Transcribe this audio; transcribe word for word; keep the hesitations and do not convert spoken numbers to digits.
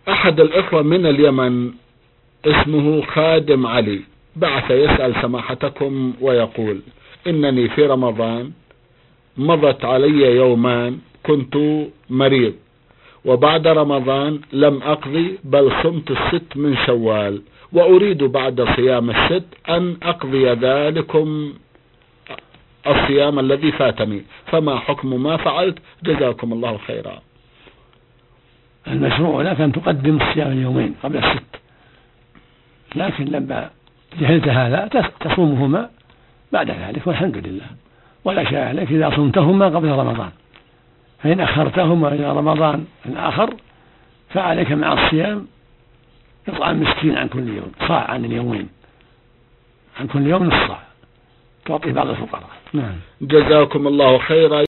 أحد الإخوة من اليمن اسمه خادم علي بعث يسأل سماحتكم ويقول: إنني في رمضان مضت علي يومان كنت مريض، وبعد رمضان لم أقضي بل صمت الست من شوال، وأريد بعد صيام الست أن أقضي ذلكم الصيام الذي فاتني، فما حكم ما فعلت؟ جزاكم الله خيرا. المشروع لك أن تقدم الصيام اليومين قبل الست، لكن لما جهلت هذا تصومهما بعد ذلك والحمد لله، ولا شيء عليك إذا صمتهما قبل رمضان، فإن أخرتهما إلى رمضان الآخر فعليك مع الصيام إطعام مسكين عن كل يوم، صاع عن اليومين، عن كل يوم نص صاع تعطي بعض الفقراء. نعم. جزاكم الله خيرا.